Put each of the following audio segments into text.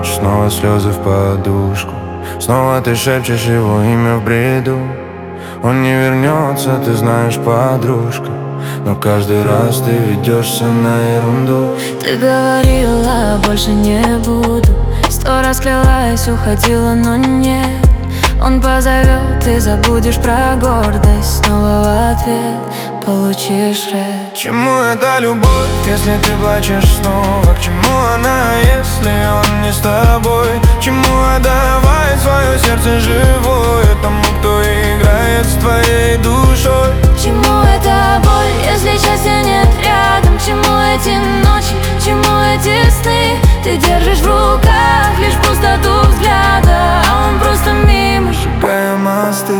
ночь, снова слезы в подушку. Снова ты шепчешь его имя в бреду. Он не вернется, ты знаешь, подружка, но каждый раз ты ведешься на ерунду. Ты говорила, больше не буду. 100 раз клялась, уходила, но нет. Он позовет, ты забудешь про гордость. Снова в ответ получишь рэп. Чему эта любовь, если ты плачешь снова? К чему она, если он не с тобой? Чему отдавать свое сердце живое тому, кто играет с твоей душой? Чему эта боль, если счастья нет рядом? Чему эти ночи, чему эти сны? Ты держишь в руках лишь пустоту взгляда, а он просто мимо, сжигая мосты.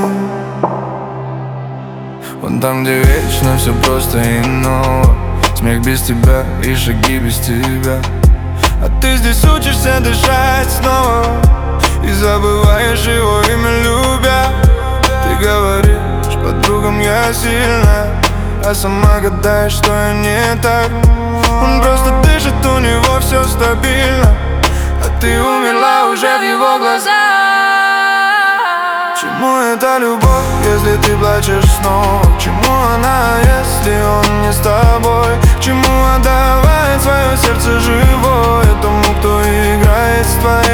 Вон там, где вечно все просто иного. Смех без тебя и шаги без тебя. А ты здесь учишься дышать снова и забываешь его имя, любя. Ты говоришь подругам, я сильная, а сама гадаешь, что я не так. Он просто дышит, у него все стабильно, а ты умерла уже в его глазах. Чему эта любовь, если ты плачешь снова? К чему она, если он не с тобой? К чему отдавать свое сердце живое тому, кто играет с твоей